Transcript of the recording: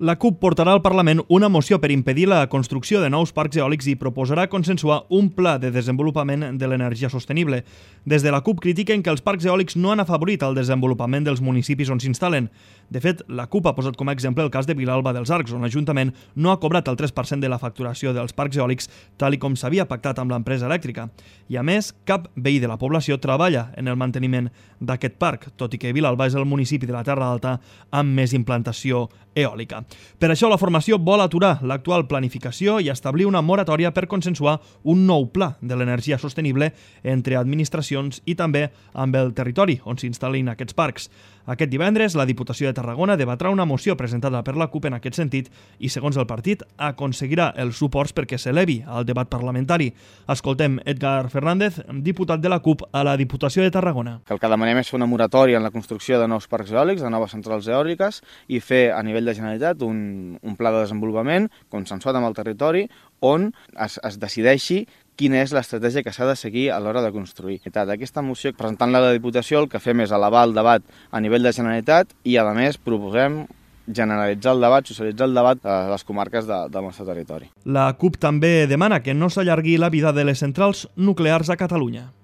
La CUP portarà al Parlament una moció per impedir la construcció de nous parcs eòlics i proposarà consensuar un pla de desenvolupament de l'energia sostenible. Des de la CUP critiquen que els parcs eòlics no han afavorit el desenvolupament dels municipis on s'instal·len. De fet, la CUP ha posat com a exemple el cas de Vilalba dels Arcs, on l'Ajuntament no ha cobrat el 3% de la facturació dels parcs eòlics tal com s'havia pactat amb l'empresa elèctrica. I a més, cap veí de la població treballa en el manteniment d'aquest parc, tot i que Vilalba és el municipi de la Terra Alta amb més implantació eòlica. Per això la formació vol aturar l'actual planificació i establir una moratòria per consensuar un nou pla de l'energia sostenible entre administracions i també amb el territori on s'instal·lin aquests parcs. Aquest divendres, la Diputació de Tarragona debatrà una moció presentada per la CUP en aquest sentit i, segons el partit, aconseguirà els suports perquè s'elevi al debat parlamentari. Escoltem Edgar Fernández, diputat de la CUP a la Diputació de Tarragona. El que demanem és fer una moratòria en la construcció de nous parcs eòlics, de noves centrals eòliques i fer a nivell de Generalitat un pla de desenvolupament consensuat amb el territori on es decideixi quina és l'estratègia que s'ha de seguir a l'hora de construir. Aquesta moció, presentant-la a la Diputació, el que fem és elevar el debat a nivell de Generalitat i, a més, proposem generalitzar el debat, socialitzar el debat a les comarques del nostre territori. La CUP també demana que no s'allargui la vida de les centrals nuclears a Catalunya.